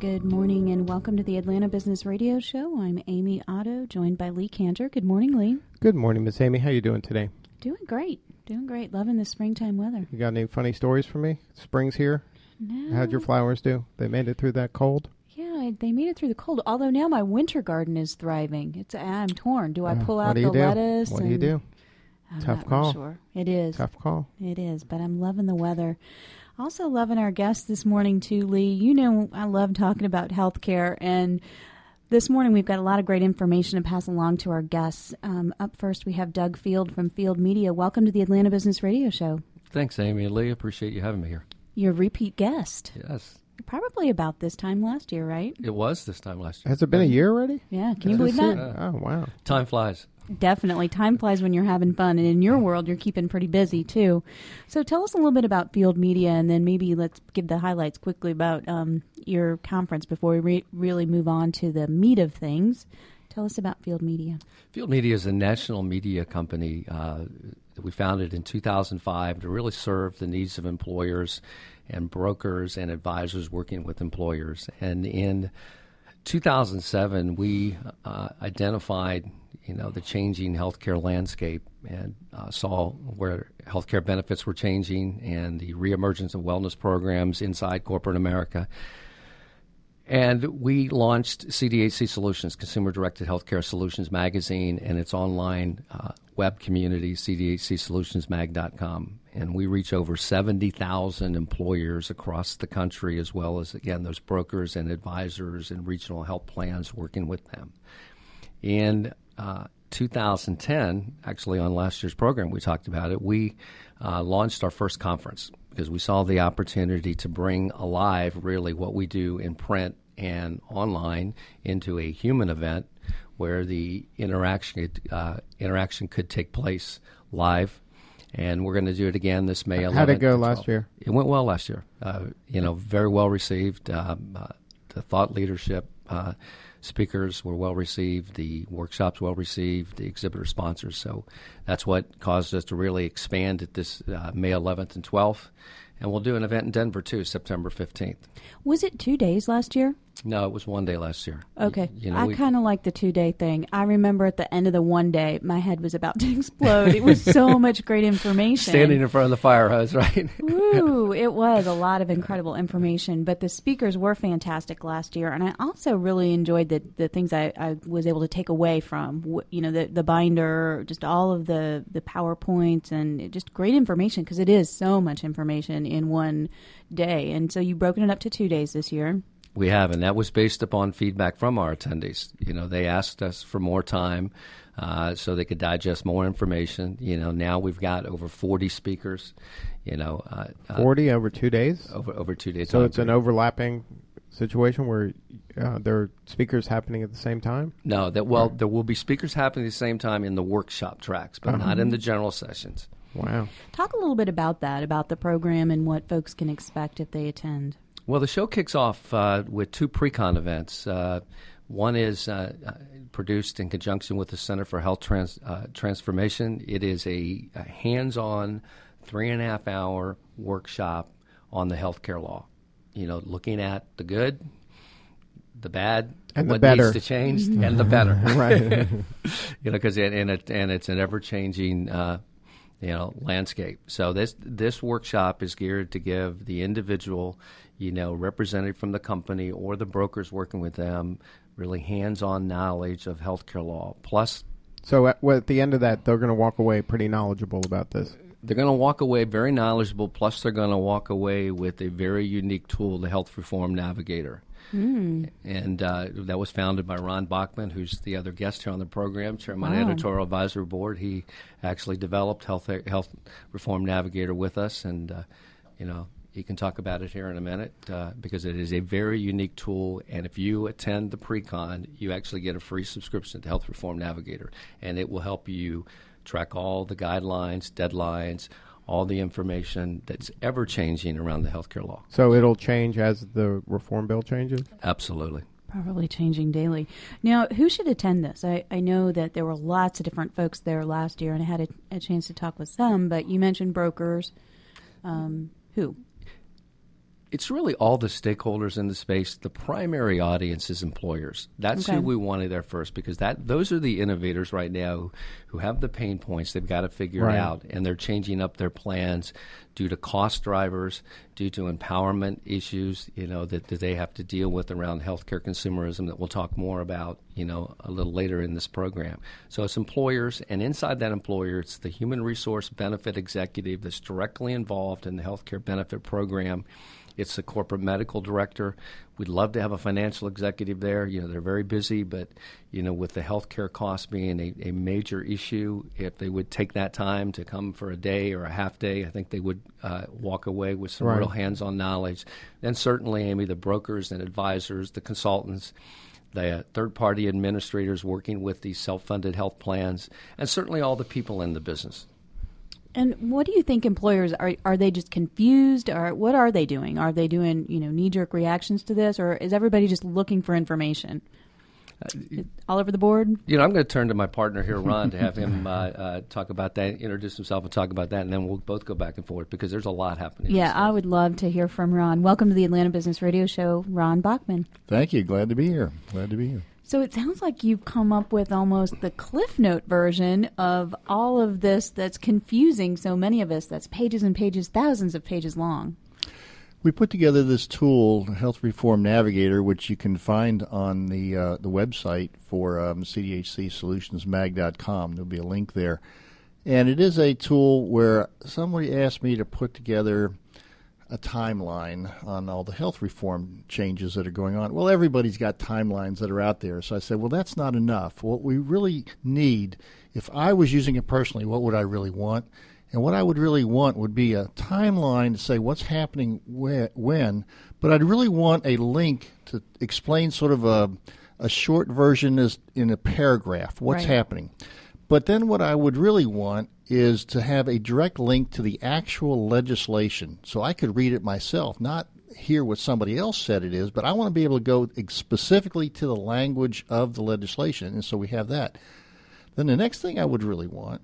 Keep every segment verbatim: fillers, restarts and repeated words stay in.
Good morning and welcome to the Atlanta Business Radio Show. I'm Amy Otto, joined by Lee Cantor. Good morning, Lee. Good morning, Miss Amy. How you doing today? Doing great. Doing great. Loving the springtime weather. You got any funny stories for me? Spring's here. No. How'd your flowers do? They made it through that cold? Yeah, they made it through the cold. Although now my winter garden is thriving. It's I'm torn. Do I Uh, pull what out do the you do? lettuce? What do you do? I'm Tough not call. real sure. It is. Tough call. It is, but I'm loving the weather. Also loving our guest this morning, too, Lee. You know I love talking about healthcare, and this morning we've got a lot of great information to pass along to our guests. Um, up first, we have Doug Field from Field Media. Welcome to the Atlanta Business Radio Show. Thanks, Amy and Lee. Appreciate you having me here. You're a repeat guest. Yes. Probably about this time last year, right? It was this time last year. Has it been a year already? Yeah, can you That's believe it. that? Oh, wow. Time flies. Definitely. Time flies when you're having fun. And in your world, you're keeping pretty busy, too. So tell us a little bit about Field Media, and then maybe let's give the highlights quickly about um, your conference before we re- really move on to the meat of things. Tell us about Field Media. Field Media is a national media company uh, that we founded in two thousand five to really serve the needs of employers and brokers and advisors working with employers. And in two thousand seven, we uh, identified you know, the changing healthcare landscape and uh, saw where healthcare benefits were changing and the reemergence of wellness programs inside corporate America. And we launched C D H C Solutions, Consumer Directed Healthcare Solutions Magazine, and its online uh, web community, C D H C solutions mag dot com. And we reach over seventy thousand employers across the country, as well as, again, those brokers and advisors and regional health plans working with them. In uh, two thousand ten, actually on last year's program, we talked about it, we uh, launched our first conference because we saw the opportunity to bring alive really what we do in print and online into a human event where the interaction uh, interaction could take place live. And we're going to do it again this May eleventh. How'd it go last year? It went well last year. Uh, you know, very well received. Um, uh, the thought leadership uh, speakers were well received. The workshops well received. The exhibitor sponsors. So that's what caused us to really expand at this uh, May eleventh and twelfth. And we'll do an event in Denver, too, September fifteenth. Was it two days last year? No, it was one day last year. Okay. You know, I we- kind of like the two-day thing. I remember at the end of the one day, my head was about to explode. It was so much great information. Standing in front of the fire hose, right? Woo, it was a lot of incredible information, but the speakers were fantastic last year, and I also really enjoyed the, the things I, I was able to take away from, you know, the, the binder, just all of the, the PowerPoints, and just great information, because it is so much information in one day. And so you've broken it up to two days this year. We have, and that was based upon feedback from our attendees. You know, they asked us for more time uh, so they could digest more information. You know, now we've got over forty speakers, you know. Uh, forty over two days? Over over two days. So it's an overlapping situation where uh, there are speakers happening at the same time? No, that well, there will be speakers happening at the same time in the workshop tracks, but Uh-huh. not in the general sessions. Wow. Talk a little bit about that, about the program and what folks can expect if they attend. Well, the show kicks off uh, with two pre-con events. Uh, one is uh, produced in conjunction with the Center for Health Trans- uh, Transformation. It is a, a hands-on, three-and-a-half-hour workshop on the healthcare law. You know, looking at the good, the bad, and what the better. needs to change, and the better. Right. You know, because it, and it and it's an ever-changing uh, you know landscape. So this this workshop is geared to give the individual, you know, representative from the company or the brokers working with them, really hands-on knowledge of healthcare law. Plus, so at, well, at the end of that, they're going to walk away pretty knowledgeable about this. they're going to walk away very knowledgeable. Plus, they're going to walk away with a very unique tool, the Health Reform Navigator. Mm. And uh, that was founded by Ron Bachman, who's the other guest here on the program, chairman of Wow. the editorial advisory board. He actually developed Health Health Reform Navigator with us, and uh, you know he can talk about it here in a minute uh, because it is a very unique tool. And if you attend the pre-con, you actually get a free subscription to Health Reform Navigator, and it will help you track all the guidelines, deadlines, all the information that's ever changing around the healthcare law. So it'll change as the reform bill changes? Absolutely. Probably changing daily. Now, who should attend this? I, I know that there were lots of different folks there last year, and I had a, a chance to talk with some, but you mentioned brokers. Um, who? It's really all the stakeholders in the space. The primary audience is employers. That's okay. who we wanted there first, because that those are the innovators right now who, who have the pain points. They've got to figure right. it out, and they're changing up their plans due to cost drivers, due to empowerment issues, you know, that, that they have to deal with around healthcare consumerism that we'll talk more about, you know, a little later in this program. So it's employers, and inside that employer, it's the human resource benefit executive that's directly involved in the healthcare benefit program. It's the corporate medical director. We'd love to have a financial executive there. You know, they're very busy, but, you know, with the healthcare costs being a, a major issue, if they would take that time to come for a day or a half day, I think they would uh, walk away with some right. real hands-on knowledge. Then certainly, Amy, the brokers and advisors, the consultants, the third-party administrators working with these self-funded health plans, and certainly all the people in the business. And what do you think employers are? Are they just confused, or what are they doing? Are they doing, you know, knee-jerk reactions to this, or is everybody just looking for information? Uh, all over the board? You know, I'm going to turn to my partner here, Ron, to have him uh, uh, talk about that, introduce himself and talk about that, and then we'll both go back and forth because there's a lot happening. Yeah, I would love to hear from Ron. Welcome to the Atlanta Business Radio Show, Ron Bachman. Thank you. Glad to be here. Glad to be here. So it sounds like you've come up with almost the Cliff Note version of all of this that's confusing so many of us. That's pages and pages, thousands of pages long. We put together this tool, Health Reform Navigator, which you can find on the uh, the website for um, C D H C solutions mag dot com. There'll be a link there. And it is a tool where somebody asked me to put together a timeline on all the health reform changes that are going on. Well, everybody's got timelines that are out there. So I said, well, that's not enough. What we really need, if I was using it personally, what would I really want? And what I would really want would be a timeline to say what's happening wh- when, but I'd really want a link to explain sort of a, a short version is in a paragraph, what's right. happening. But then what I would really want is to have a direct link to the actual legislation so I could read it myself, not hear what somebody else said it is, but I want to be able to go specifically to the language of the legislation, and so we have that. Then the next thing I would really want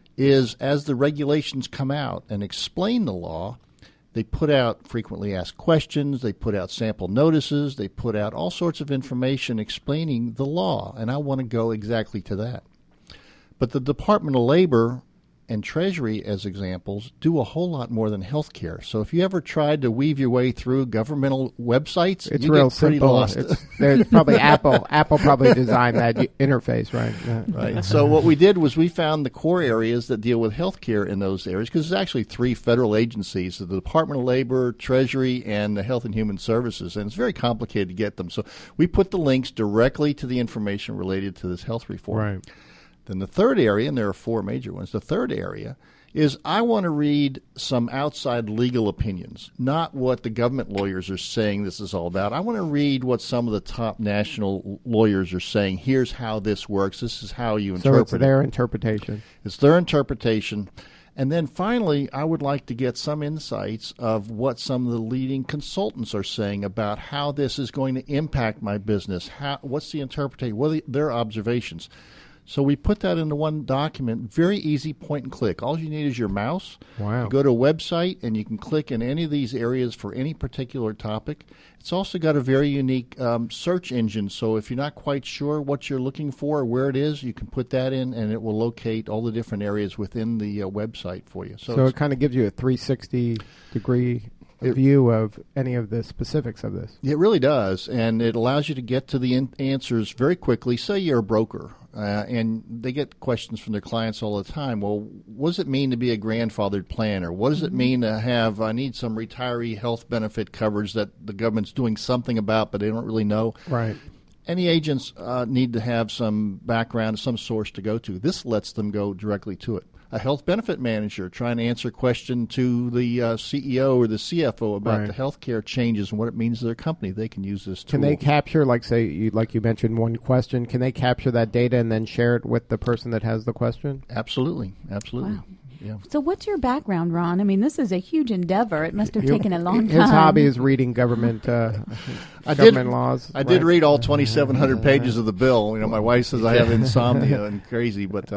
is as the regulations come out and explain the law, they put out frequently asked questions, they put out sample notices, they put out all sorts of information explaining the law, and I want to go exactly to that. But the Department of Labor and Treasury, as examples, do a whole lot more than healthcare. So if you ever tried to weave your way through governmental websites, it's you real get pretty simple. lost. It's, there's probably Apple. Apple probably designed that interface, right? Yeah. Right. So what we did was we found the core areas that deal with healthcare in those areas, because there's actually three federal agencies: the Department of Labor, Treasury, and the Health and Human Services, and it's very complicated to get them. So we put the links directly to the information related to this health reform. Right. Then the third area, and there are four major ones, the third area is I want to read some outside legal opinions, not what the government lawyers are saying this is all about. I want to read what some of the top national lawyers are saying. Here's how this works. This is how you interpret it. So it's their interpretation. It's their interpretation. And then finally, I would like to get some insights of what some of the leading consultants are saying about how this is going to impact my business. How, what's the interpretation? What are the, their observations? So we put that into one document, very easy, point and click. All you need is your mouse. Wow. You go to a website, and you can click in any of these areas for any particular topic. It's also got a very unique um, search engine, so if you're not quite sure what you're looking for or where it is, you can put that in, and it will locate all the different areas within the uh, website for you. So, so it kind of gives you a three sixty degree It, view of any of the specifics of this. It really does, and it allows you to get to the in- answers very quickly. Say you're a broker, uh, and they get questions from their clients all the time. Well, what does it mean to be a grandfathered plan, or what does it mean to have, I need some retiree health benefit coverage that the government's doing something about, but they don't really know? Right. Any agents uh, need to have some background, some source to go to. This lets them go directly to it. A health benefit manager trying to answer a question to the uh, C E O or the C F O about right. the healthcare changes and what it means to their company, they can use this tool. Can they capture, like say, you, like you mentioned, one question, can they capture that data and then share it with the person that has the question? Absolutely. Absolutely. Wow. Yeah. So what's your background, Ron? I mean, this is a huge endeavor. It must have You- taken a long time. His hobby is reading government uh, I government did, laws. I did right? read all twenty-seven hundred pages of the bill. You know, my wife says I have insomnia and crazy, but um,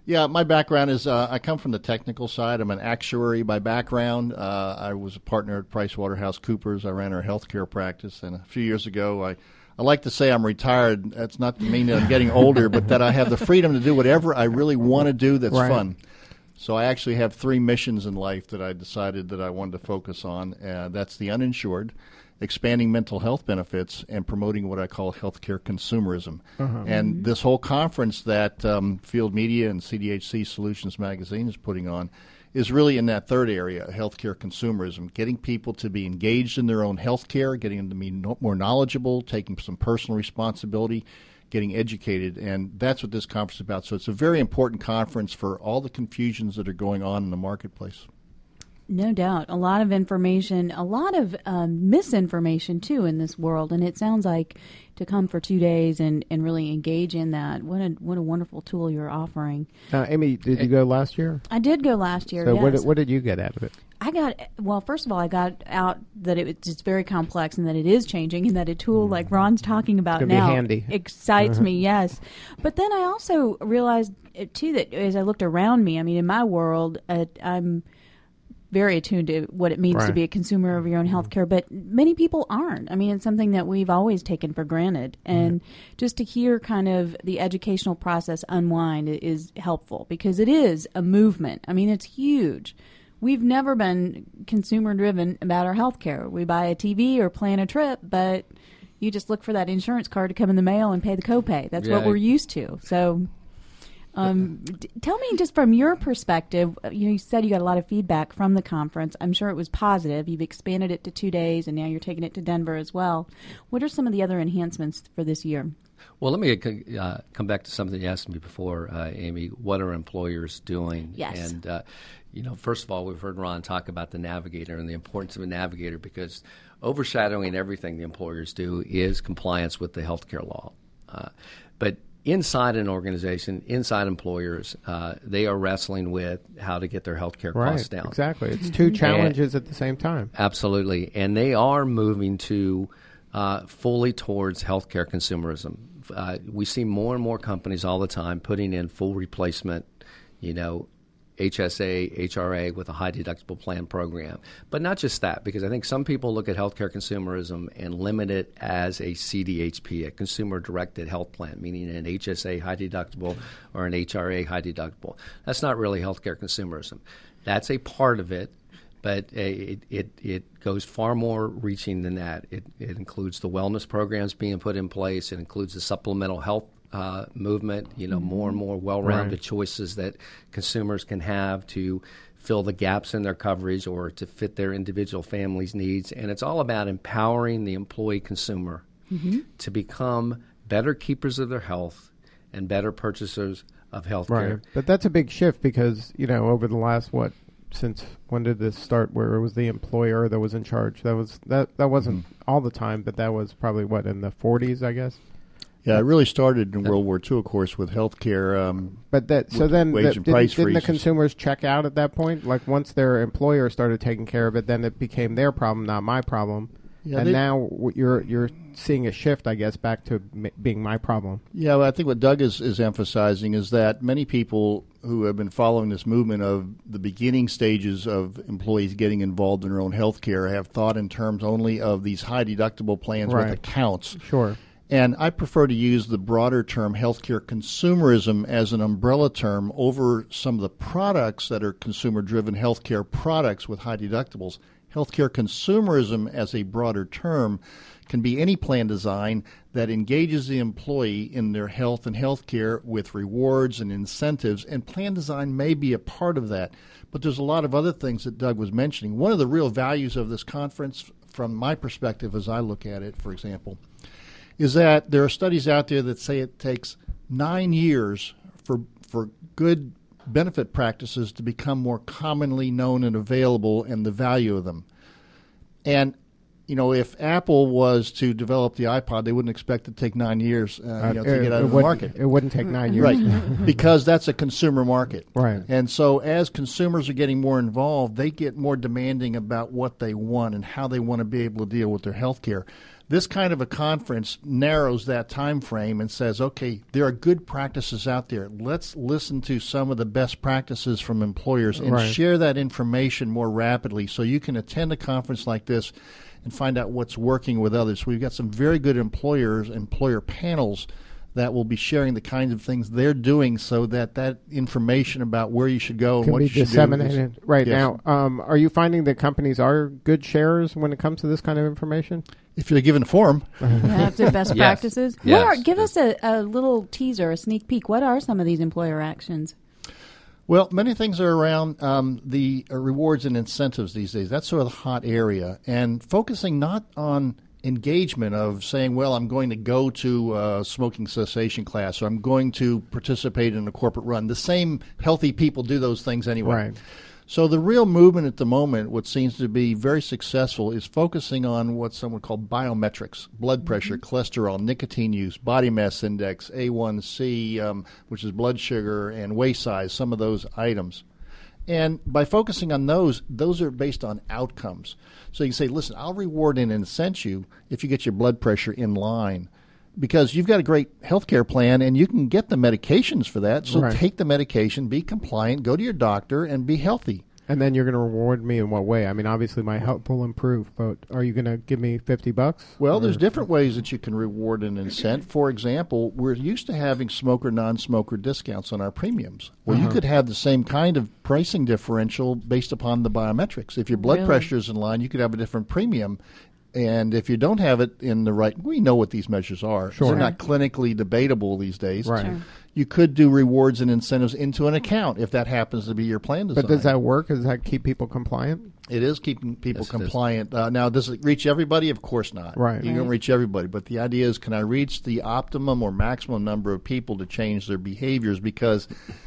Yeah, my background is uh, I come from the technical side. I'm an actuary by background. Uh, I was a partner at PricewaterhouseCoopers. I ran our healthcare practice, and a few years ago, I, I like to say I'm retired. That's not to mean that I'm getting older, but that I have the freedom to do whatever I really want to do that's right. fun. So I actually have three missions in life that I decided that I wanted to focus on. Uh, that's the uninsured, expanding mental health benefits, and promoting what I call healthcare consumerism. Uh-huh. And mm-hmm. this whole conference that um, Field Media and C D H C Solutions Magazine is putting on is really in that third area, healthcare consumerism, getting people to be engaged in their own healthcare, getting them to be no, more knowledgeable, taking some personal responsibility, getting educated, and that's what this conference is about. So it's a very important conference for all the confusions that are going on in the marketplace. No doubt. A lot of information, a lot of um, misinformation, too, in this world. And it sounds like to come for two days and, and really engage in that, what a what a wonderful tool you're offering. Uh, Amy, did you go last year? I did go last year, so yes. what, did, what did you get out of it? I got, well, first of all, I got out that it, it's very complex and that it is changing and that a tool like Ron's talking about it's now be handy. excites me, yes. But then I also realized, too, that as I looked around me, I mean, in my world, uh, I'm very attuned to what it means right. to be a consumer of your own health care, but many people aren't. I mean, it's something that we've always taken for granted. And mm-hmm. just to hear kind of the educational process unwind is helpful because it is a movement. I mean, it's huge. We've never been consumer-driven about our health care. We buy a T V or plan a trip, but you just look for that insurance card to come in the mail and pay the copay. That's yeah. what we're used to. So um, d- tell me just from your perspective, you know, you said you got a lot of feedback from the conference. I'm sure it was positive. You've expanded it to two days, and now you're taking it to Denver as well. What are some of the other enhancements for this year? Well, let me uh, come back to something you asked me before, uh, Amy. What are employers doing? Yes. And, uh, you know, first of all, we've heard Ron talk about the navigator and the importance of a navigator because overshadowing everything the employers do is compliance with the healthcare law. Uh, but inside an organization, inside employers, uh, they are wrestling with how to get their healthcare right, costs down. Exactly. It's two challenges and, at the same time. Absolutely. And they are moving to uh, fully towards healthcare consumerism. Uh, we see more and more companies all the time putting in full replacement, you know, H S A, H R A with a high deductible plan program. But not just that, because I think some people look at healthcare consumerism and limit it as a C D H P, a consumer-directed health plan, meaning an H S A high deductible or an H R A high deductible. That's not really healthcare consumerism. That's a part of it, but it it, it goes far more reaching than that. It, it includes the wellness programs being put in place. It includes the supplemental health Uh, movement, you know, more and more well-rounded right. choices that consumers can have to fill the gaps in their coverage or to fit their individual family's needs. And it's all about empowering the employee consumer mm-hmm. to become better keepers of their health and better purchasers of health care. Right. But that's a big shift because, you know, over the last, what, since when did this start where it was the employer that was in charge? That was that, that wasn't mm-hmm. all the time, but that was probably, what, in the forties, I guess? Yeah, it really started in World War Two, of course, with healthcare. Um, but that so then wage the, and didn't, price didn't the freezes. consumers check out at that point? Like once their employer started taking care of it, then it became their problem, not my problem. Yeah, and they, now w- you're you're seeing a shift, I guess, back to m- being my problem. Yeah, well, I think what Doug is, is emphasizing is that many people who have been following this movement of the beginning stages of employees getting involved in their own health care have thought in terms only of these high deductible plans right. with accounts. Sure. And I prefer to use the broader term healthcare consumerism as an umbrella term over some of the products that are consumer-driven healthcare products with high deductibles. Healthcare consumerism as a broader term can be any plan design that engages the employee in their health and healthcare with rewards and incentives, and plan design may be a part of that. But there's a lot of other things that Doug was mentioning. One of the real values of this conference, from my perspective as I look at it, for example, is that there are studies out there that say it takes nine years for for good benefit practices to become more commonly known and available and the value of them. And, you know, if Apple was to develop the iPod, they wouldn't expect it to take nine years uh, uh, you know, to it, get out it of the market. It wouldn't take nine years. Right, because that's a consumer market. Right. And so as consumers are getting more involved, they get more demanding about what they want and how they want to be able to deal with their health care. This kind of a conference narrows that time frame and says, okay, there are good practices out there. Let's listen to some of the best practices from employers and Right. share that information more rapidly so you can attend a conference like this and find out what's working with others. We've got some very good employers, employer panels that will be sharing the kinds of things they're doing so that that information about where you should go and Can what be you should disseminated do. is- right Yes. now. Um, are you finding that companies are good sharers when it comes to this kind of information? If you're given a forum, Yeah, the best Yes. practices. What Yes. are, give us a, a little teaser, a sneak peek. What are some of these employer actions? well, many things are around um, the uh, rewards and incentives these days. That's sort of the hot area. And focusing not on engagement of saying, well, I'm going to go to a smoking cessation class or I'm going to participate in a corporate run. The same healthy people do those things anyway. Right. So the real movement at the moment, what seems to be very successful, is focusing on what some would call biometrics: blood pressure, cholesterol, nicotine use, body mass index, A one C, um, which is blood sugar, and waist size, some of those items. And by focusing on those, those are based on outcomes. So you can say, listen, I'll reward and incent you if you get your blood pressure in line, because you've got a great health care plan and you can get the medications for that. So Right. take the medication, be compliant, go to your doctor, and be healthy. And then you're going to reward me in what way? I mean, obviously my health will improve, but are you going to give me fifty bucks? Well, Or- there's different ways that you can reward and incent. For example, we're used to having smoker, non-smoker discounts on our premiums. Well, you could have the same kind of pricing differential based upon the biometrics. If your blood Really? pressure is in line, you could have a different premium. And if you don't have it in the right, we know what these measures are. Sure. They're not clinically debatable these days. Right. Sure. You could do rewards and incentives into an account if that happens to be your plan design. But does that work? Does that keep people compliant? It is keeping people Yes, it is. compliant. Uh, now, does it reach everybody? Of course not. Right. You Right. don't reach everybody. But the idea is, can I reach the optimum or maximum number of people to change their behaviors? Because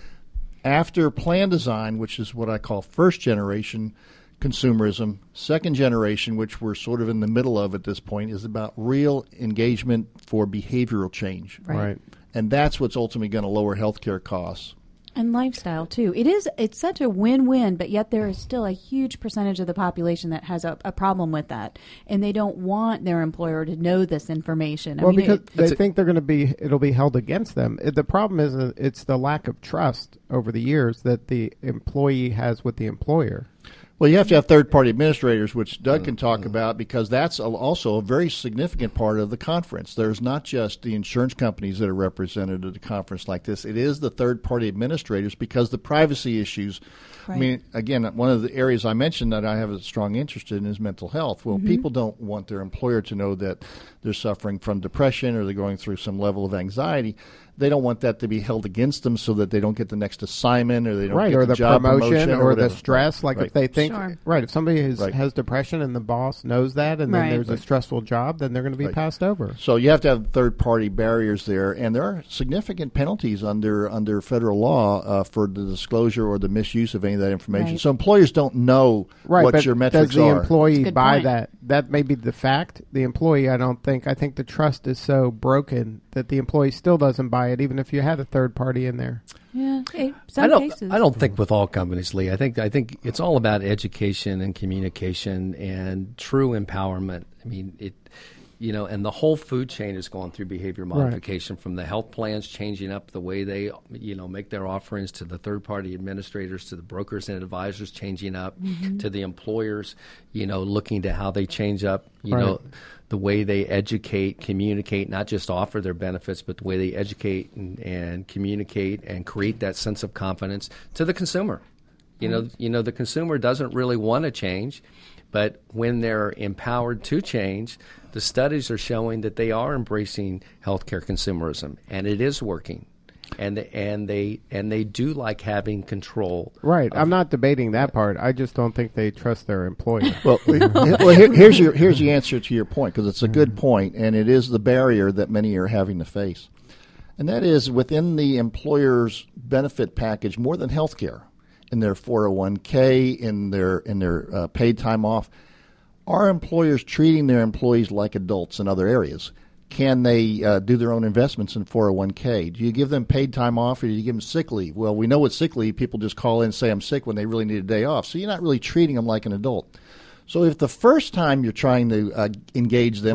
after plan design, which is what I call first generation consumerism, second generation, which we're sort of in the middle of at this point, is about real engagement for behavioral change. Right. And that's what's ultimately going to lower healthcare costs. And lifestyle too. It is. It's such a win-win, but yet there is still a huge percentage of the population that has a, a problem with that, and they don't want their employer to know this information. I Well, mean, because it, they It's a- think they're going to be, it'll be held against them. It, the problem is uh, it's the lack of trust over the years that the employee has with the employer. Well, you have to have third-party administrators, which Doug can talk about, because that's a, also a very significant part of the conference. There's not just the insurance companies that are represented at a conference like this. It is the third-party administrators, because the privacy issues. Right. I mean, again, one of the areas I mentioned that I have a strong interest in is mental health. Well, people don't want their employer to know that they're suffering from depression or they're going through some level of anxiety. They don't want that to be held against them so that they don't get the next assignment or they don't Right, get or the, the job promotion, or, the whatever. stress. Like Right. if they think, Sure. right, if somebody has, Right. has depression and the boss knows that, and then Right. there's a Right. stressful job, then they're going to be Right. passed over. So you have to have third-party barriers there, and there are significant penalties under under federal law uh, for the disclosure or the misuse of any of that information. Right. So employers don't know Right, what but your metrics does the are. employee Good buy point. that? That may be the fact. The employee, I don't think. I think the trust is so broken that the employee still doesn't buy it, even if you had a third party in there. yeah, in some I don't. cases. I don't think with all companies, Lee. I think. I think it's all about education and communication and true empowerment. I mean, it. You know, and the whole food chain is going through behavior modification, from the health plans changing up the way they, you know, make their offerings, to the third-party administrators, to the brokers and advisors changing up, to the employers, you know, looking to how they change up, you Right. know, the way they educate, communicate, not just offer their benefits, but the way they educate and, and communicate and create that sense of confidence to the consumer. You know, you know, the consumer doesn't really want to change, but when they're empowered to change, the studies are showing that they are embracing healthcare consumerism, and it is working. And they, and they and they do like having control. Right. of- I'm not debating that part. I just don't think they trust their employer. Well, well here, here's your here's the answer to your point, because it's a good point, and it is the barrier that many are having to face, and that is within the employer's benefit package more than health care. In their four oh one k, in their in their uh, paid time off, are employers treating their employees like adults in other areas? Can they uh, do their own investments in four oh one k? Do you give them paid time off, or do you give them sick leave? Well, we know with sick leave, people just call in and say I'm sick when they really need a day off. So you're not really treating them like an adult. So if the first time you're trying to uh, engage them, Right.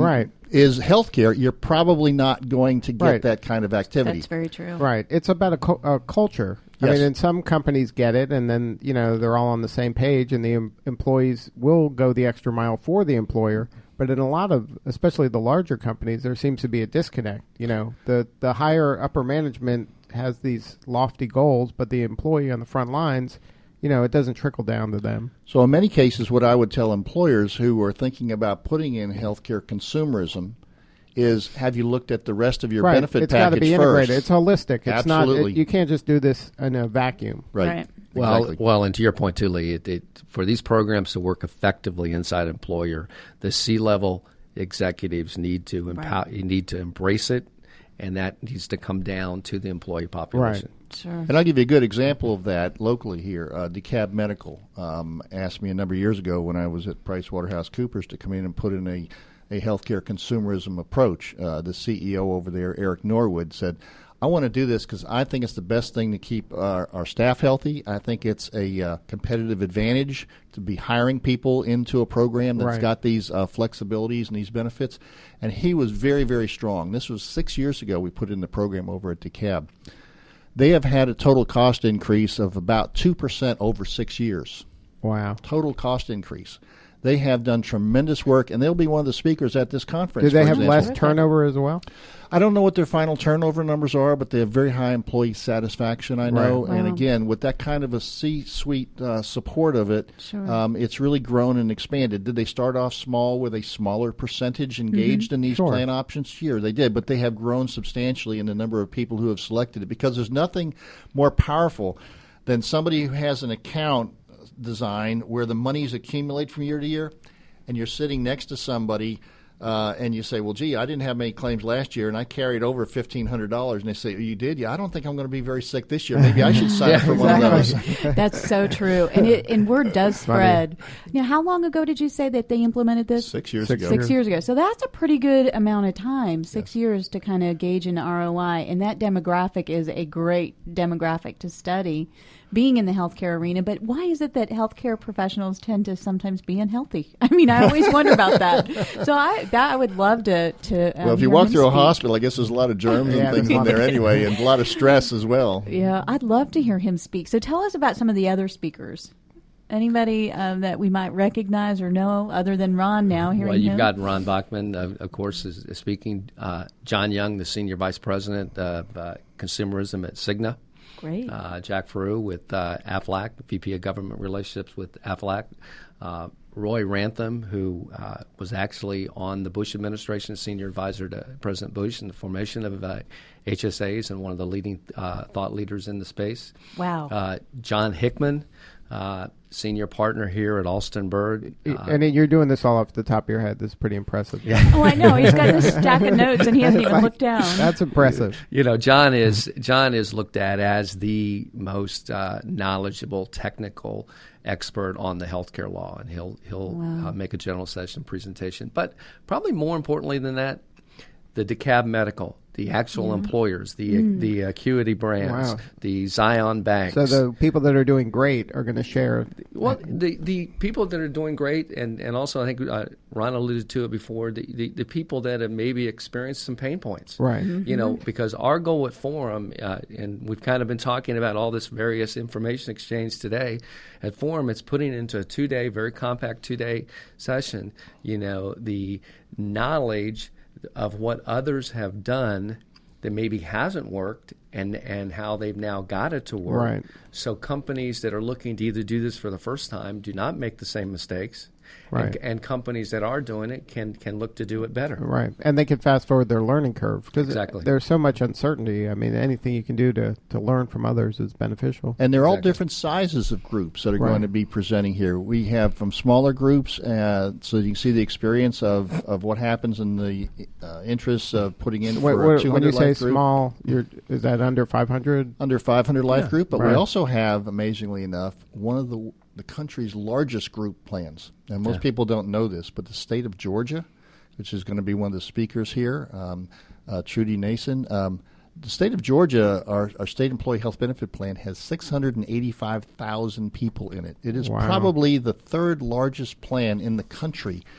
is healthcare, you're probably not going to get Right. that kind of activity. That's very true. Right. It's about a, cu- a culture. I Yes. mean, and some companies get it, and then, you know, they're all on the same page, and the em- employees will go the extra mile for the employer. But in a lot of, especially the larger companies, there seems to be a disconnect. You know, the, the higher upper management has these lofty goals, but the employee on the front lines, you know, it doesn't trickle down to them. So in many cases, what I would tell employers who are thinking about putting in healthcare consumerism is, have you looked at the rest of your right. benefit It's got to package be first? integrated. It's holistic. It's Absolutely. not. It, you can't just do this in a vacuum. Right. Right. Well, Exactly. well, and to your point too, Lee, it, it, for these programs to work effectively inside an employer, the C-level executives need to empower, you need to embrace it, and that needs to come down to the employee population. Sure. And I'll give you a good example of that locally here. Uh, DeKalb Medical um, asked me a number of years ago when I was at PricewaterhouseCoopers to come in and put in a, a healthcare consumerism approach. Uh, the C E O over there, Eric Norwood, said, I want to do this because I think it's the best thing to keep our, our staff healthy. I think it's a uh, competitive advantage to be hiring people into a program that's Right. got these uh, flexibilities and these benefits. And he was very, very strong. This was six years ago we put in the program over at DeKalb. They have had a total cost increase of about two percent over six years. Wow. Total cost increase. They have done tremendous work, and they'll be one of the speakers at this conference. Do they for have example. less turnover as well? I don't know what their final turnover numbers are, but they have very high employee satisfaction, I know. Right. And Wow. again, with that kind of a C-suite uh, support of it, Sure. um, it's really grown and expanded. Did they start off small with a smaller percentage engaged in these Sure. plan options? Sure, they did, but they have grown substantially in the number of people who have selected it, because there's nothing more powerful than somebody who has an account design where the money's accumulate from year to year, and you're sitting next to somebody uh, and you say, well, gee, I didn't have many claims last year, and I carried over fifteen hundred dollars. And they say, oh, you did? Yeah, I don't think I'm going to be very sick this year. Maybe I should sign up for one of those. That's so true, and it and word does Funny. spread. Now, how long ago did you say that they implemented this? Six years Six ago. Six years ago. So that's a pretty good amount of time, six years to kind of gauge an R O I. And that demographic is a great demographic to study, being in the healthcare arena. But why is it that healthcare professionals tend to sometimes be unhealthy? I mean, I always wonder about that. So I that I would love to. to um, Well, if you hear walk him through a speak. hospital, I guess there's a lot of germs Yeah, and things in there anyway, and a lot of stress as well. Yeah, I'd love to hear him speak. So tell us about some of the other speakers. Anybody um, that we might recognize or know other than Ron now? Hearing Well, you've him? got Ron Bachman, uh, of course, is, is speaking. Uh, John Young, the Senior Vice President of uh, Consumerism at Cigna. Great. Uh, Jack Faroux with uh, AFLAC, V P of Government Relationships with AFLAC. Uh, Roy Rantham, who uh, was actually on the Bush administration, senior advisor to President Bush in the formation of uh, H S As and one of the leading uh, thought leaders in the space. Wow. Uh, John Hickman, uh, senior partner here at Alston Bird. Uh, and you're doing this all off the top of your head. This is pretty impressive. Yeah, Oh, I know. He's got this stack of notes, and he hasn't even looked down. that's impressive. You know, John is John is looked at as the most uh, knowledgeable, technical expert on the healthcare law, and he'll he'll Wow. uh, make a general session presentation. But probably more importantly than that, the DeKalb Medical, the actual employers, the the Acuity brands, Wow. the Zion banks. So the people that are doing great are going to share. Well, the the people that are doing great, and, and also I think uh, Ron alluded to it before, the, the, the people that have maybe experienced some pain points. Right. You know, because our goal at Forum, uh, and we've kind of been talking about all this various information exchange today, at Forum it's putting into a two-day, very compact two-day session, you know, the knowledge of what others have done that maybe hasn't worked, and, and how they've now got it to work. Right. So companies that are looking to either do this for the first time do not make the same mistakes, Right. and, and companies that are doing it can can look to do it better. Right, and they can fast forward their learning curve because Exactly. there's so much uncertainty. I mean, anything you can do to, to learn from others is beneficial. And they're all Exactly. different sizes of groups that are Right. going to be presenting here. We have from smaller groups, uh, so you can see the experience of, of what happens in the uh, interests of putting in What- for what- a two when you hundred say life group. small, you're, is that under five hundred? Under five hundred life Yeah. group, but we Right. also have, amazingly enough, one of the the country's largest group plans. And most Yeah. people don't know this, but the state of Georgia, which is going to be one of the speakers here, um, uh, Trudy Nason, um, the state of Georgia, our, our state employee health benefit plan has six hundred eighty-five thousand people in it. It is Wow. probably the third largest plan in the country.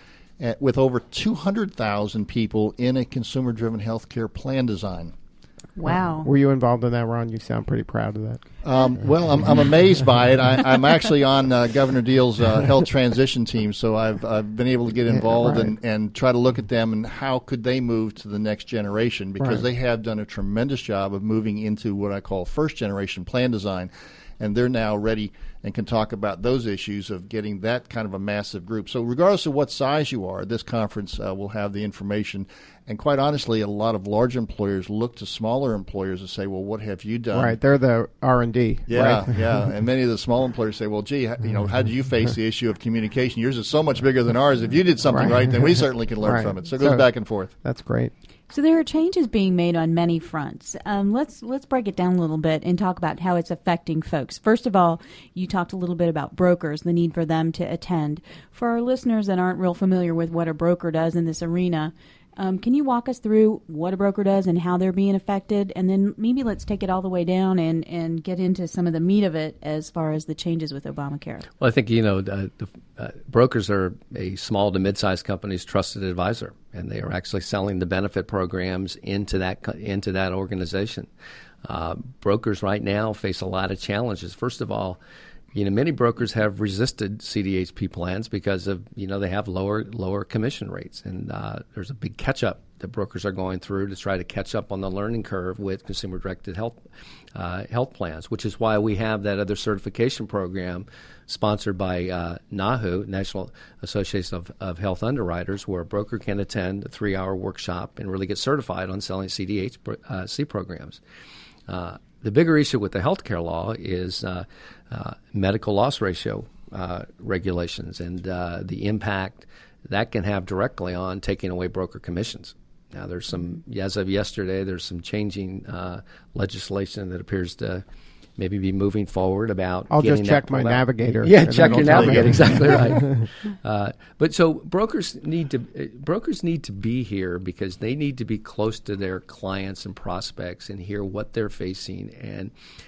uh, with over two hundred thousand people in a consumer-driven healthcare plan design. Wow. Were you involved in that, Ron? You sound pretty proud of that. Um, well, I'm, I'm amazed by it. I, I'm actually on uh, Governor Deal's uh, health transition team, so I've I've been able to get involved Yeah, right. and, and try to look at them and how could they move to the next generation, because Right. they have done a tremendous job of moving into what I call first generation plan design, and they're now ready and can talk about those issues of getting that kind of a massive group. So regardless of what size you are, this conference uh, will have the information. And quite honestly, a lot of large employers look to smaller employers and say, well, what have you done? Right, they're the R and D. Yeah, right? yeah. And many of the small employers say, well, gee, how, you know, how did you face the issue of communication? Yours is so much bigger than ours. If you did something Right. right, then we certainly can learn Right. from it. So it goes So- back and forth. That's great. So there are changes being made on many fronts. Um, let's let's break it down a little bit and talk about how it's affecting folks. First of all, you talked a little bit about brokers, the need for them to attend. For our listeners that aren't real familiar with what a broker does in this arena, um, can you walk us through what a broker does and how they're being affected? And then maybe let's take it all the way down and, and get into some of the meat of it as far as the changes with Obamacare. Well, I think, you know, uh, the, uh, brokers are a small to mid-sized company's trusted advisor, and they are actually selling the benefit programs into that co- into that organization. Uh, brokers right now face a lot of challenges. First of all, you know, many brokers have resisted C D H P plans because of, you know, they have lower lower commission rates, and uh, there's a big catch-up that brokers are going through to try to catch up on the learning curve with consumer-directed health uh, health plans, which is why we have that other certification program sponsored by uh, NAHU, National Association of, of Health Underwriters, where a broker can attend a three-hour workshop and really get certified on selling C D H uh, C programs. Uh, the bigger issue with the healthcare law is uh, uh, medical loss ratio uh, regulations and uh, the impact that can have directly on taking away broker commissions. Now, there's some, as of yesterday, there's some changing uh, legislation that appears to maybe be moving forward about I'll getting just check that my pulled out. navigator. Yeah, and check that'll your tell me. navigator. Exactly right. Uh, but so brokers need to uh, brokers need to be here because they need to be close to their clients and prospects and hear what they're facing and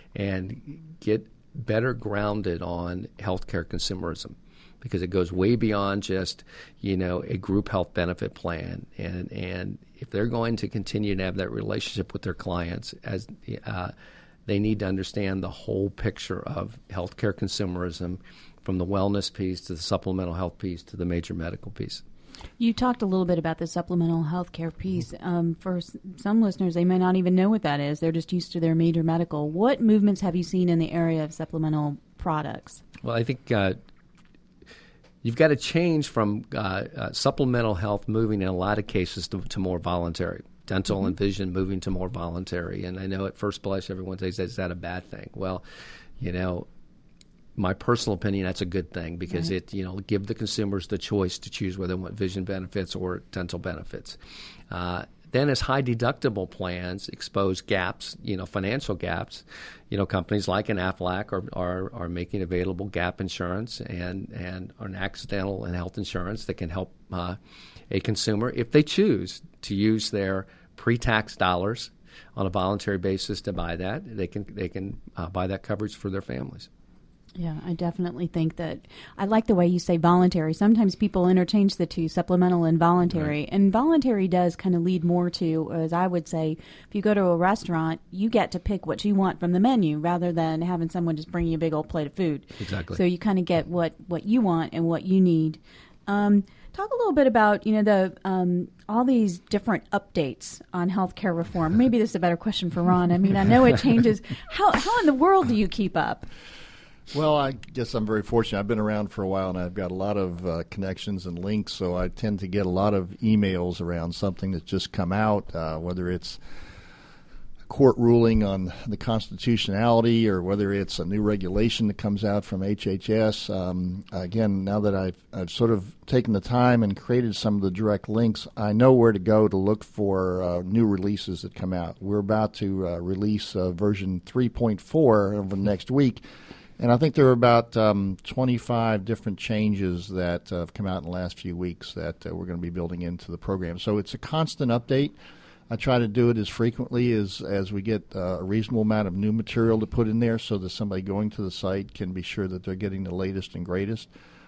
and get better grounded on healthcare consumerism, because it goes way beyond just, you know, a group health benefit plan. And and if they're going to continue to have that relationship with their clients, as uh, they need to understand the whole picture of healthcare consumerism, from the wellness piece to the supplemental health piece to the major medical piece. You talked a little bit about the supplemental health care piece. Um, for s- some listeners, they may not even know what that is. They're just used to their major medical. What movements have you seen in the area of supplemental products? Well, I think uh, you've got to change from uh, uh, supplemental health moving in a lot of cases to, to more voluntary. Dental mm-hmm. and vision moving to more voluntary. And I know at first blush everyone says, is that a bad thing? Well, you know, my personal opinion, that's a good thing, because right. it, you know, give the consumers the choice to choose whether they want vision benefits or dental benefits. Uh, then as high deductible plans expose gaps, you know, financial gaps, you know, companies like an Aflac are, are, are making available gap insurance and, and an accidental and health insurance that can help uh, a consumer, if they choose to use their pre-tax dollars on a voluntary basis to buy that, they can, they can uh, buy that coverage for their families. Yeah, I definitely think that I like the way you say voluntary. Sometimes people interchange the two, supplemental and voluntary. Right. And voluntary does kind of lead more to, as I would say, if you go to a restaurant, you get to pick what you want from the menu rather than having someone just bring you a big old plate of food. Exactly. So you kind of get what, what you want and what you need. Um, talk a little bit about, you know, the um, all these different updates on healthcare reform. Maybe this is a better question for Ron. I mean, I know it changes. How how in the world do you keep up? Well, I guess I'm very fortunate. I've been around for a while, and I've got a lot of uh, connections and links, so I tend to get a lot of emails around something that's just come out, uh, whether it's a court ruling on the constitutionality or whether it's a new regulation that comes out from H H S. Um, again, now that I've, I've sort of taken the time and created some of the direct links, I know where to go to look for uh, new releases that come out. We're about to uh, release uh, version three point four over the next week. And I think there are about um, twenty-five different changes that uh, have come out in the last few weeks that uh, we're going to be building into the program. So it's a constant update. I try to do it as frequently as, as we get uh, a reasonable amount of new material to put in there so that somebody going to the site can be sure that they're getting the latest and greatest.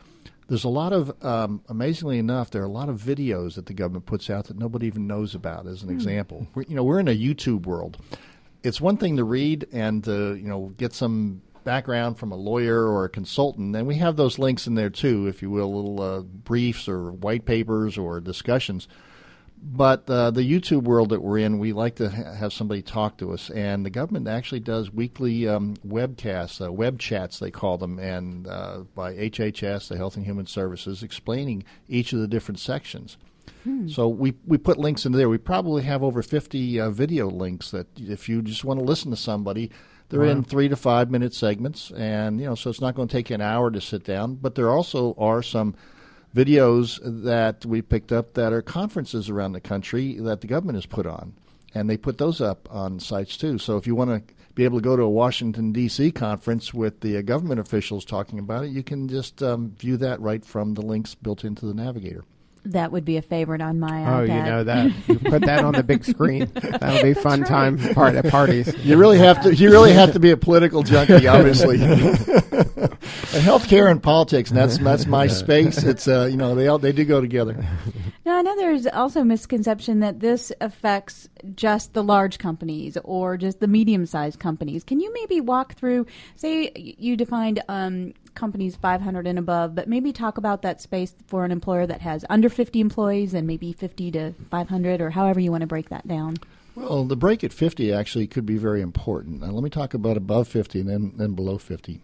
there's a lot of, um, amazingly enough, there are a lot of videos that the government puts out that nobody even knows about, as an mm. example. We're, you know, we're in a YouTube world. It's one thing to read and to, you know, get some background from a lawyer or a consultant, and we have those links in there too, if you will, little uh, briefs or white papers or discussions. But uh, the YouTube world that we're in, we like to ha- have somebody talk to us, and the government actually does weekly um, webcasts, uh, web chats they call them, and uh, by H H S, the Health and Human Services, explaining each of the different sections. Hmm. So we we put links in there. We probably have over fifty uh, video links that if you just want to listen to somebody, they're wow. in three to five minute segments, and you know, so it's not going to take you an hour to sit down. But there also are some videos that we picked up that are conferences around the country that the government has put on, and they put those up on sites too. So if you want to be able to go to a Washington, D C conference with the uh, government officials talking about it, you can just um, view that right from the links built into the Navigator. That would be a favorite on my oh, iPad. Oh, you know that. You put that on the big screen. That'll be fun right. time part at parties. You really have to. You really have to be a political junkie, obviously. Healthcare and politics, and that's that's my space. It's uh, you know they all, they do go together. Now I know there's also a misconception that this affects just the large companies or just the medium-sized companies. Can you maybe walk through? Say you defined um, companies five hundred and above, but maybe talk about that space for an employer that has under fifty employees and maybe fifty to five hundred, or however you want to break that down. Well, the break at fifty actually could be very important. Now, let me talk about above fifty and then, then below fifty.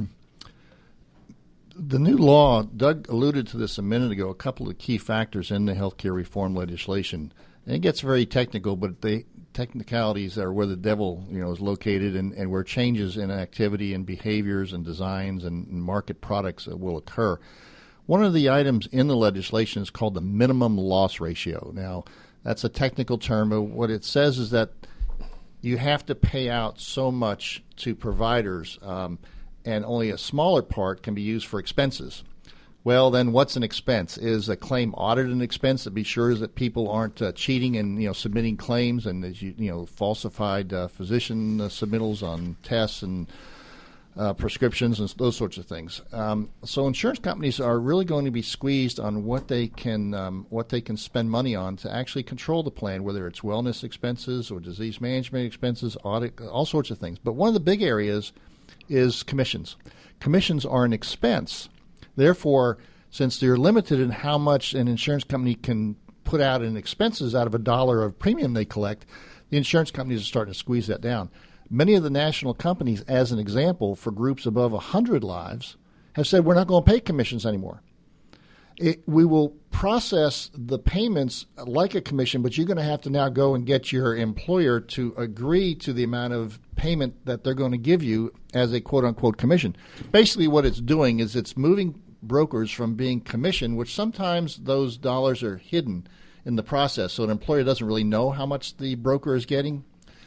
The new law, Doug alluded to this a minute ago, a couple of key factors in the healthcare reform legislation. And it gets very technical, but the technicalities are where the devil, you know, is located, and, and where changes in activity and behaviors and designs and, and market products uh, will occur. One of the items in the legislation is called the minimum loss ratio. Now, that's a technical term, but what it says is that you have to pay out so much to providers, um, and only a smaller part can be used for expenses. Well, then what's an expense? Is a claim audit an expense to be sure that people aren't uh, cheating and, you know, submitting claims and, you, you know, falsified uh, physician uh, submittals on tests and uh, prescriptions and those sorts of things. Um, so insurance companies are really going to be squeezed on what they can um, what they can spend money on to actually control the plan, whether it's wellness expenses or disease management expenses, audit, all sorts of things. But one of the big areas is commissions. Commissions are an expense. Therefore, since they're limited in how much an insurance company can put out in expenses out of a dollar of premium they collect, the insurance companies are starting to squeeze that down. Many of the national companies, as an example, for groups above one hundred lives, have said we're not going to pay commissions anymore. It, we will process the payments like a commission, but you're going to have to now go and get your employer to agree to the amount of payment that they're going to give you as a quote-unquote commission. Basically what it's doing is it's moving brokers from being commissioned, which sometimes those dollars are hidden in the process, so an employer doesn't really know how much the broker is getting,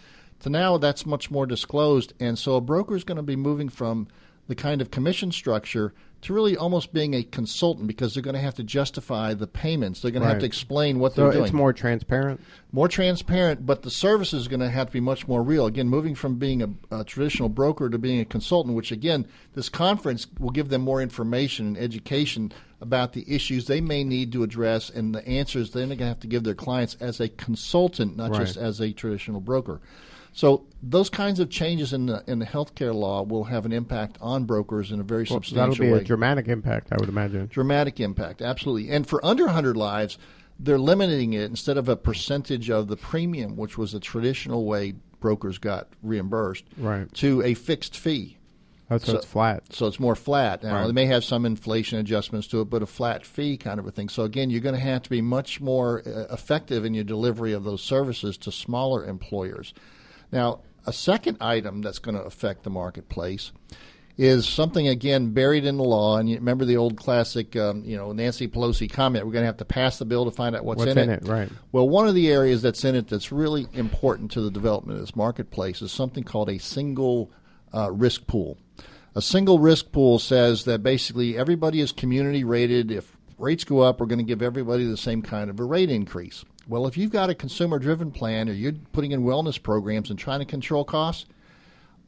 to now that's much more disclosed, and so a broker is going to be moving from the kind of commission structure to really almost being a consultant, because they're going to have to justify the payments. They're going to right. have to explain what so they're doing. It's more transparent? More transparent, but the service is going to have to be much more real. Again, moving from being a, a traditional broker to being a consultant, which, again, this conference will give them more information and education about the issues they may need to address and the answers they're going to have to give their clients as a consultant, not right. just as a traditional broker. So those kinds of changes in the in the healthcare law will have an impact on brokers in a very well, substantial way. That'll be way. a dramatic impact, I would imagine. Dramatic impact, absolutely. And for under one hundred lives, they're limiting it instead of a percentage of the premium, which was the traditional way brokers got reimbursed, right. to a fixed fee. Oh, so, so it's flat. So it's more flat. Now, right. they may have some inflation adjustments to it, but a flat fee kind of a thing. So, again, you're going to have to be much more uh, effective in your delivery of those services to smaller employers. Now, a second item that's going to affect the marketplace is something, again, buried in the law. And you remember the old classic, um, you know, Nancy Pelosi comment, we're going to have to pass the bill to find out what's, what's in, in it. it. Right. Well, one of the areas that's in it that's really important to the development of this marketplace is something called a single uh, risk pool. A single risk pool says that basically everybody is community rated. If rates go up, we're going to give everybody the same kind of a rate increase. Well, if you've got a consumer-driven plan or you're putting in wellness programs and trying to control costs,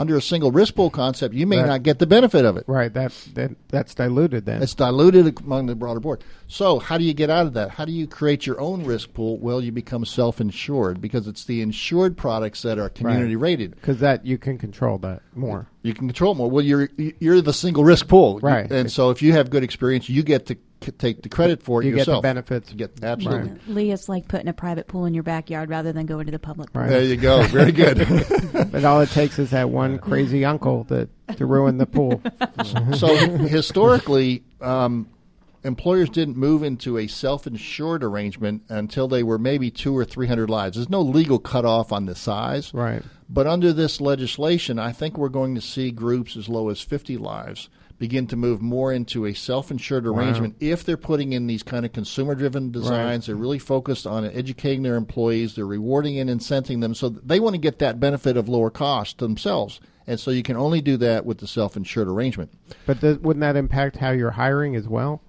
under a single risk pool concept, you may That- not get the benefit of it. Right. That, that that's diluted then. It's diluted among the broader board. So how do you get out of that? How do you create your own risk pool? Well, you become self-insured because it's the insured products that are community rated. Because that you can control that more. You can control more. Well, you're you're the single risk pool, Right. And so if you have good experience, you get to c- take the credit for it You get yourself. the benefits. You get absolutely. Right. Lee, it's like putting a private pool in your backyard rather than going to the public pool. Right. There you go. Very good. But all it takes is that one crazy uncle that to ruin the pool. So historically, um, employers didn't move into a self-insured arrangement until they were maybe two or three hundred lives. There's no legal cutoff on the size, Right. but under this legislation, I think we're going to see groups as low as fifty lives begin to move more into a self-insured arrangement if they're putting in these kind of consumer-driven designs. They're really focused on educating their employees. They're rewarding and incenting them, so they want to get that benefit of lower cost themselves. And so you can only do that with the self-insured arrangement. But does, wouldn't that impact how you're hiring as well?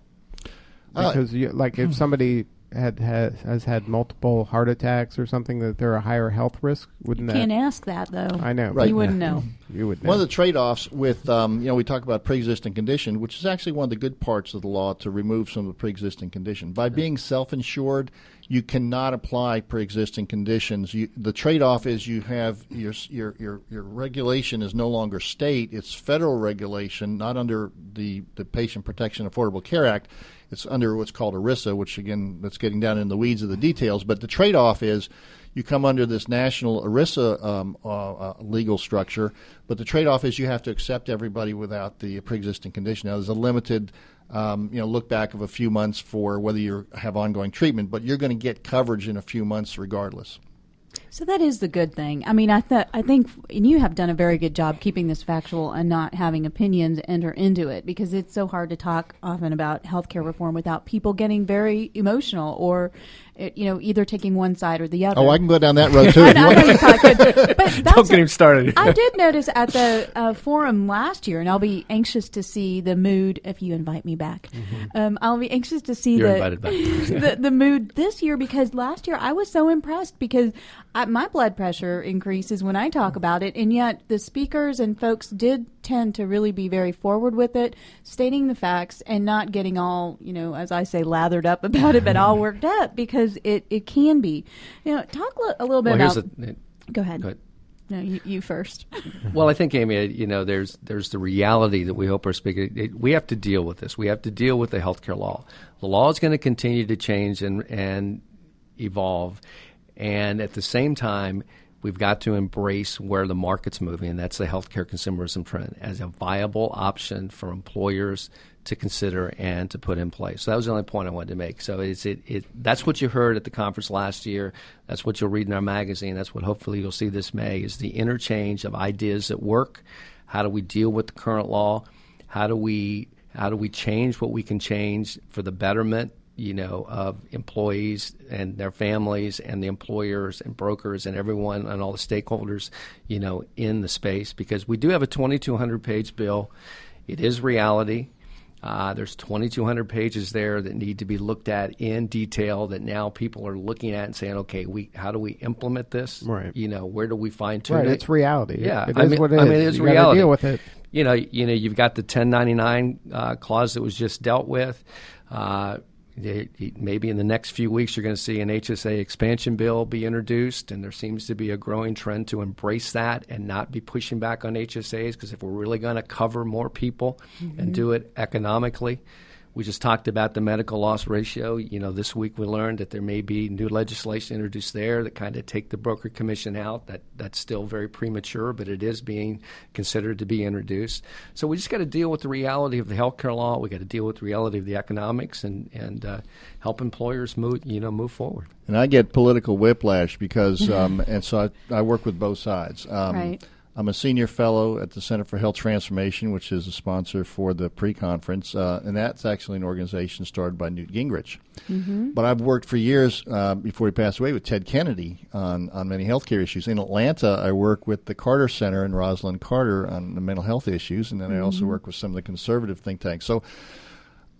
Uh, Because you, like if somebody had, has has had multiple heart attacks or something, that they're a higher health risk, wouldn't that? Can't ask that, though. I know. Right. You wouldn't know. You would know. One of the trade-offs with, um, you know, we talk about pre-existing condition, which is actually one of the good parts of the law to remove some of the pre-existing condition. By being self-insured, you cannot apply pre-existing conditions. You, the trade-off is you have your, your your your regulation is no longer state; it's federal regulation, not under the the Patient Protection Affordable Care Act. It's under what's called ERISA, which again, that's getting down in the weeds of the details. But the trade-off is you come under this national ERISA um, uh, uh, legal structure, but the trade-off is you have to accept everybody without the pre-existing condition. Now, there's a limited, um, you know, look back of a few months for whether you have ongoing treatment, but you're going to get coverage in a few months regardless. So that is the good thing. I mean, I th- I think, and you have done a very good job keeping this factual and not having opinions enter into it, because it's so hard to talk often about healthcare reform without people getting very emotional or, it, you know, either taking one side or the other. Oh, I can go down that road too. I, I know you probably could, but that's Don't get him started. I did notice at the uh, forum last year, and I'll be anxious to see the mood if you invite me back. Mm-hmm. Um, I'll be anxious to see You're the, invited back. the the mood this year, because last year I was so impressed because I, my blood pressure increases when I talk about it, and yet the speakers and folks did tend to really be very forward with it, stating the facts and not getting all, you know, as I say, lathered up about it, but all worked up, because it, it can be. You know, talk li- a little bit Well, about. here's a, Go ahead. go ahead. No, you, you first. Well, I think, Amy, you know, there's there's the reality that we hope our speaker. It, we have to deal with this. We have to deal with the healthcare law. The law is going to continue to change and and evolve, and at the same time, we've got to embrace where the market's moving, and that's the healthcare consumerism trend as a viable option for employers to consider and to put in place. So that was the only point I wanted to make. So it's, it, it, that's what you heard at the conference last year. That's what you'll read in our magazine. That's what hopefully you'll see this May, is the interchange of ideas at work. How do we deal with the current law? How do we how do we change what we can change for the betterment, you know, of employees and their families and the employers and brokers and everyone and all the stakeholders, you know, in the space? Because we do have a twenty-two hundred page bill. It is reality. Uh, there's twenty-two hundred pages there that need to be looked at in detail, that now people are looking at and saying, okay, we how do we implement this? Right. You know, where do we fine tune Right, it? it's reality. Yeah, It, it I is mean- what it is. I mean, it is you gotta reality. deal with it. You know, you know, you've got the ten ninety-nine uh, clause that was just dealt with. Uh, it, it, maybe in the next few weeks, you're going to see an H S A expansion bill be introduced, and there seems to be a growing trend to embrace that and not be pushing back on H S As, because if we're really going to cover more people mm-hmm. and do it economically. We just talked about the medical loss ratio. You know, this week we learned that there may be new legislation introduced there that kind of take the broker commission out. That that's still very premature, but it is being considered to be introduced. So we just got to deal with the reality of the healthcare law. We got to deal with the reality of the economics and and uh, help employers move you know move forward. And I get political whiplash because, um, and so I, I work with both sides. Um, Right. I'm a senior fellow at the Center for Health Transformation, which is a sponsor for the pre-conference, uh, and that's actually an organization started by Newt Gingrich. Mm-hmm. But I've worked for years uh, before he passed away with Ted Kennedy on, on many healthcare issues. In Atlanta, I work with the Carter Center and Rosalind Carter on the mental health issues, and then mm-hmm. I also work with some of the conservative think tanks. So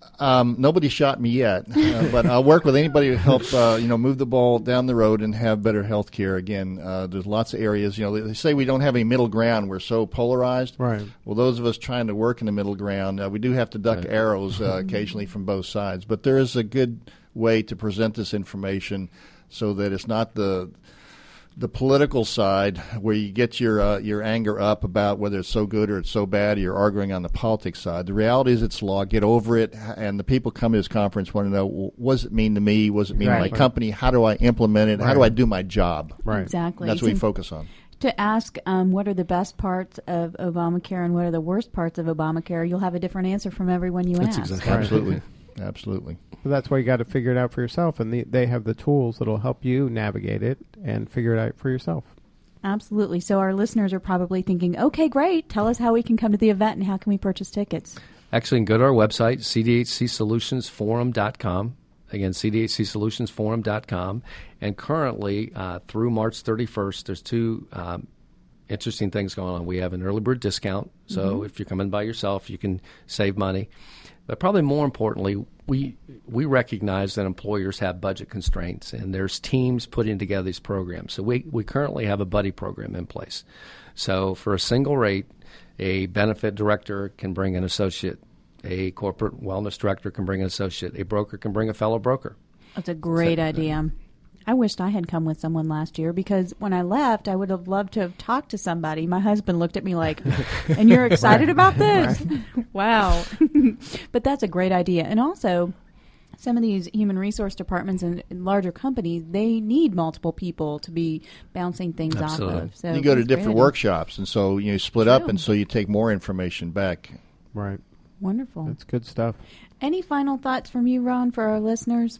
Um, nobody shot me yet, uh, but I'll work with anybody to help uh, you know move the ball down the road and have better health care. Again, uh, there's lots of areas. You know, they say we don't have any middle ground. We're so polarized. Right. Well, those of us trying to work in the middle ground, uh, we do have to duck Right. arrows uh, occasionally from both sides. But there is a good way to present this information so that it's not the the political side where you get your uh, your anger up about whether it's so good or it's so bad, or you're arguing on the politics side. The reality is it's law. Get over it. And the people come to this conference want to know, well, what does it mean to me? What does it mean Right. to my company? How do I implement it? How do Right. I do my job? Right. Exactly. That's what we It's focus on. to ask um, what are the best parts of Obamacare and what are the worst parts of Obamacare, you'll have a different answer from everyone you That's ask. exactly Absolutely. Absolutely. So that's why you got to figure it out for yourself, and the, they have the tools that'll help you navigate it and figure it out for yourself. Absolutely. So our listeners are probably thinking, okay, great. Tell us how we can come to the event and how can we purchase tickets? Actually, you can go to our website, c d h c solutions forum dot com. Again, c d h c solutions forum dot com. And currently, uh, through March thirty-first, there's two um, interesting things going on. We have an early bird discount. So mm-hmm. if you're coming by yourself, you can save money. But probably more importantly, we we recognize that employers have budget constraints, and there's teams putting together these programs. So we, we currently have a buddy program in place. So for a single rate, a benefit director can bring an associate, a corporate wellness director can bring an associate, a broker can bring a fellow broker. That's a great So, idea. I wished I had come with someone last year because when I left, I would have loved to have talked to somebody. My husband looked at me like, and you're excited about this? Wow. But that's a great idea. And also, some of these human resource departments and larger companies, they need multiple people to be bouncing things Absolutely. off of. So you go to that's a great different idea. workshops, and so you know, split up, True. and so you take more information back. Right. Wonderful. That's good stuff. Any final thoughts from you, Ron, for our listeners?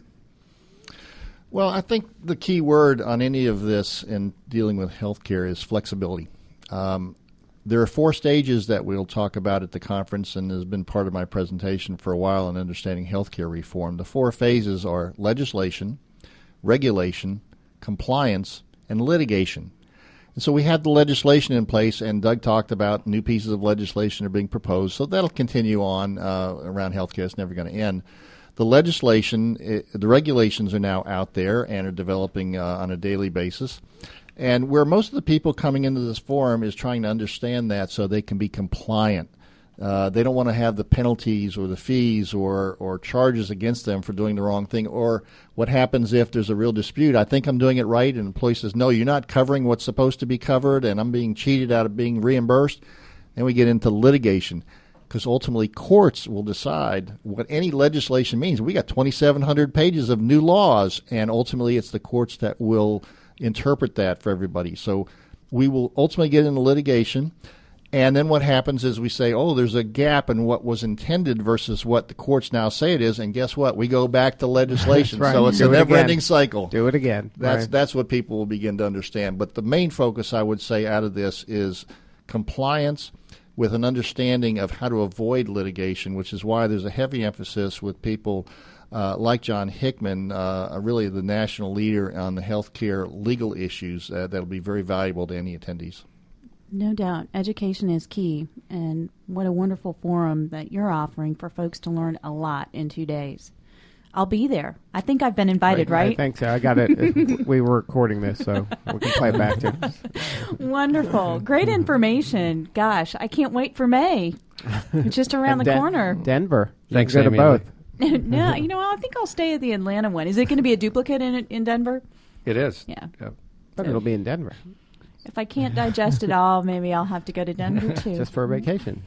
Well, I think the key word on any of this in dealing with healthcare is flexibility. Um, there are four stages that we'll talk about at the conference, and has been part of my presentation for a while in understanding healthcare reform. The four phases are legislation, regulation, compliance, and litigation. And so we have the legislation in place, and Doug talked about new pieces of legislation are being proposed, so that'll continue on uh, around healthcare. It's never going to end. The legislation, it, the regulations are now out there and are developing uh, on a daily basis. And where most of the people coming into this forum is trying to understand that so they can be compliant. Uh, they don't want to have the penalties or the fees or, or charges against them for doing the wrong thing, or what happens if there's a real dispute. I think I'm doing it right, and the employee says, no, you're not covering what's supposed to be covered, and I'm being cheated out of being reimbursed. Then we get into litigation, because ultimately courts will decide what any legislation means. We got twenty-seven hundred pages of new laws, and ultimately it's the courts that will interpret that for everybody. So we will ultimately get into litigation, and then what happens is we say, oh, there's a gap in what was intended versus what the courts now say it is, and guess what? We go back to legislation. That's right. So it's Do a it never-ending again. cycle. Do it again. That's Right. that's what people will begin to understand. But the main focus, I would say, out of this is compliance with an understanding of how to avoid litigation, which is why there's a heavy emphasis with people uh, like John Hickman, uh, really the national leader on the healthcare legal issues. Uh, that'll be very valuable to any attendees. No doubt. Education is key. And what a wonderful forum that you're offering for folks to learn a lot in two days. I'll be there. I think I've been invited, I right? think so. I got it. We were recording this, so we can play it back too. Wonderful. Great information. Gosh, I can't wait for May. It's just around And the Den- corner. Denver. You Thanks, can go to Amy. both. No, you know, I think I'll stay at the Atlanta one. Is it going to be a duplicate in in Denver? It is. Yeah. Yep. But So- it'll be in Denver, If I can't digest it all, maybe I'll have to go to Denver too. just for a vacation.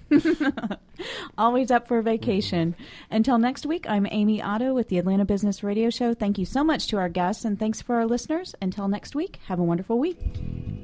Always up for a vacation. Until next week, I'm Amy Otto with the Atlanta Business Radio Show. Thank you so much to our guests, and thanks for our listeners. Until next week, have a wonderful week.